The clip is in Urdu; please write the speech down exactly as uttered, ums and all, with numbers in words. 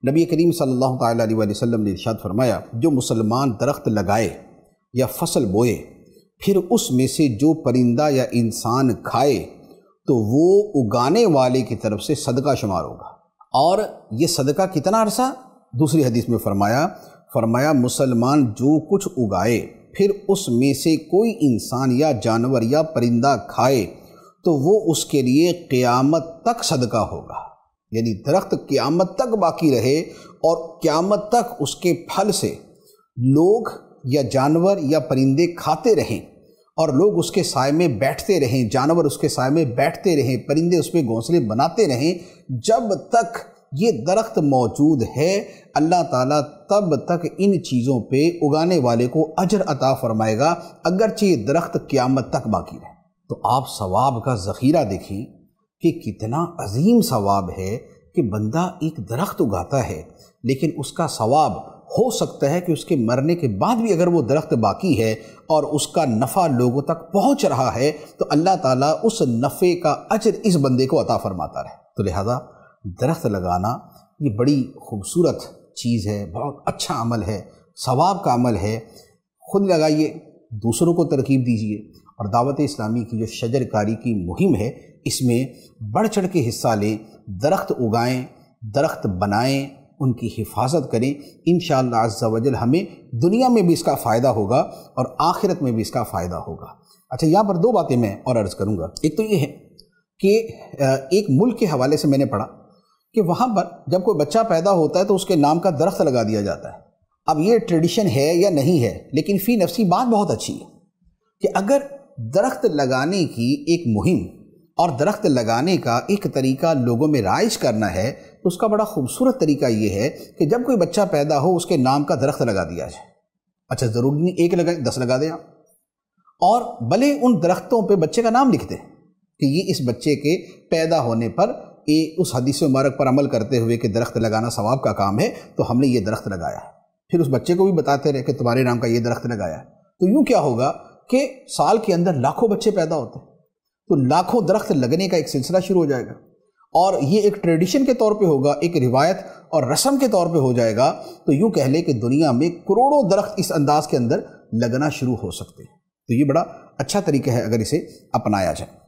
نبی کریم صلی اللہ تعالیٰ علیہ وسلم نے ارشاد فرمایا، جو مسلمان درخت لگائے یا فصل بوئے پھر اس میں سے جو پرندہ یا انسان کھائے تو وہ اگانے والے کی طرف سے صدقہ شمار ہوگا۔ اور یہ صدقہ کتنا عرصہ؟ دوسری حدیث میں فرمایا فرمایا مسلمان جو کچھ اگائے پھر اس میں سے کوئی انسان یا جانور یا پرندہ کھائے تو وہ اس کے لیے قیامت تک صدقہ ہوگا۔ یعنی درخت قیامت تک باقی رہے اور قیامت تک اس کے پھل سے لوگ یا جانور یا پرندے کھاتے رہیں اور لوگ اس کے سائے میں بیٹھتے رہیں، جانور اس کے سائے میں بیٹھتے رہیں، پرندے اس پہ گھونسلے بناتے رہیں، جب تک یہ درخت موجود ہے اللہ تعالیٰ تب تک ان چیزوں پہ اگانے والے کو اجر عطا فرمائے گا، اگرچہ یہ درخت قیامت تک باقی رہے۔ تو آپ ثواب کا ذخیرہ دیکھیں کہ کتنا عظیم ثواب ہے کہ بندہ ایک درخت اگاتا ہے، لیکن اس کا ثواب ہو سکتا ہے کہ اس کے مرنے کے بعد بھی اگر وہ درخت باقی ہے اور اس کا نفع لوگوں تک پہنچ رہا ہے تو اللہ تعالیٰ اس نفع کا اجر اس بندے کو عطا فرماتا رہے۔ تو لہذا درخت لگانا یہ بڑی خوبصورت چیز ہے، بہت اچھا عمل ہے، ثواب کا عمل ہے۔ خود لگائیے، دوسروں کو ترغیب دیجیے، اور دعوت اسلامی کی جو شجر کاری کی مہم ہے اس میں بڑھ چڑھ کے حصہ لیں، درخت اگائیں، درخت بنائیں، ان کی حفاظت کریں۔ انشاءاللہ عز و جل ہمیں دنیا میں بھی اس کا فائدہ ہوگا اور آخرت میں بھی اس کا فائدہ ہوگا۔ اچھا، یہاں پر دو باتیں میں اور عرض کروں گا۔ ایک تو یہ ہے کہ ایک ملک کے حوالے سے میں نے پڑھا کہ وہاں پر جب کوئی بچہ پیدا ہوتا ہے تو اس کے نام کا درخت لگا دیا جاتا ہے۔ اب یہ ٹریڈیشن ہے یا نہیں ہے، لیکن فی نفسی بات بہت اچھی ہے کہ اگر درخت لگانے کی ایک مہم اور درخت لگانے کا ایک طریقہ لوگوں میں رائج کرنا ہے تو اس کا بڑا خوبصورت طریقہ یہ ہے کہ جب کوئی بچہ پیدا ہو اس کے نام کا درخت لگا دیا جائے۔ اچھا، ضروری نہیں ایک لگائیں، دس لگا دیں آپ، اور بھلے ان درختوں پہ بچے کا نام لکھ دیں کہ یہ اس بچے کے پیدا ہونے پر اس حدیث مبارک پر عمل کرتے ہوئے کہ درخت لگانا ثواب کا کام ہے تو ہم نے یہ درخت لگایا ہے۔ پھر اس بچے کو بھی بتاتے رہے کہ تمہارے نام کا یہ درخت لگایا ہے۔ تو یوں کیا ہوگا کہ سال کے اندر لاکھوں بچے پیدا ہوتے ہیں تو لاکھوں درخت لگنے کا ایک سلسلہ شروع ہو جائے گا، اور یہ ایک ٹریڈیشن کے طور پہ ہوگا، ایک روایت اور رسم کے طور پہ ہو جائے گا۔ تو یوں کہہ لے کہ دنیا میں کروڑوں درخت اس انداز کے اندر لگنا شروع ہو سکتے ہیں۔ تو یہ بڑا اچھا طریقہ ہے اگر اسے اپنایا جائے۔